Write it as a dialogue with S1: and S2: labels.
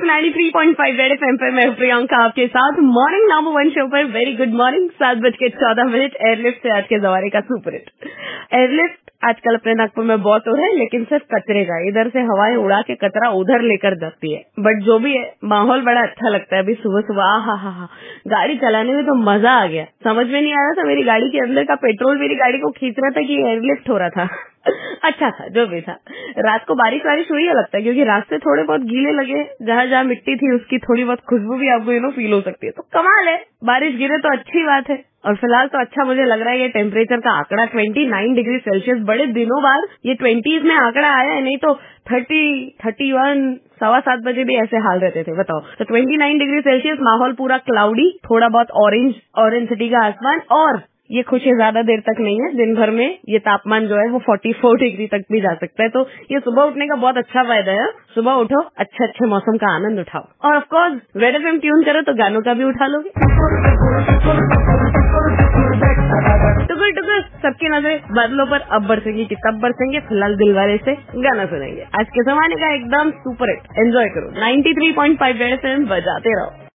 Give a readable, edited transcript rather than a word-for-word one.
S1: 93.5 red FM पे मैं प्रियंका आपके साथ मॉर्निंग नंबर 1 शो पर वेरी गुड मॉर्निंग 7:14 एयरलिफ्ट से आज के जमाने का सुपर हिट। एयरलिफ्ट आजकल अपने नागपुर में बहुत हो रहा है, लेकिन सिर्फ कचरे का, इधर से हवाएं उड़ा के कचरा उधर लेकर जाती है। बट जो भी है, माहौल बड़ा अच्छा लगता है। अभी सुबह सुबह हा गाड़ी चलाने में तो मजा आ गया। समझ में नहीं आ रहा था मेरी गाड़ी के अंदर का पेट्रोल मेरी गाड़ी को खींच रहा था कि एयरलिफ्ट हो रहा था। अच्छा था जो भी था। रात को बारिश हुई है लगता है, क्योंकि रास्ते थोड़े बहुत गीले लगे। जहाँ जहाँ मिट्टी थी उसकी थोड़ी बहुत खुशबू भी आपको फील हो सकती है। तो कमाल है, बारिश गिरे तो अच्छी बात है। और फिलहाल तो अच्छा मुझे लग रहा है ये टेम्परेचर का आंकड़ा 29 डिग्री सेल्सियस। बड़े दिनों बाद ये 20s में आंकड़ा आया है, नहीं तो 30, 31, 7:15 बजे भी ऐसे हाल रहते थे। बताओ, तो 29 डिग्री सेल्सियस, माहौल पूरा क्लाउडी, थोड़ा बहुत ऑरेंज सिटी का आसमान। और ये खुशी ज्यादा देर तक नहीं है, दिन भर में ये तापमान जो है वो 44 डिग्री तक भी जा सकता है। तो ये सुबह उठने का बहुत अच्छा फायदा है। सुबह उठो, अच्छे मौसम का आनंद उठाओ, और of course red FM tune करो तो गानों का भी उठा लोगे। टुकुर सबकी नजरें बादलों पर अब बरसेंगी कि तब बरसेंगे। फिलहाल दिलवाले से गाना सुनेंगे, आज के जमाने का एकदम सुपर हिट। एंजॉय करो। 93.5 रेड एफएम बजाते रहो।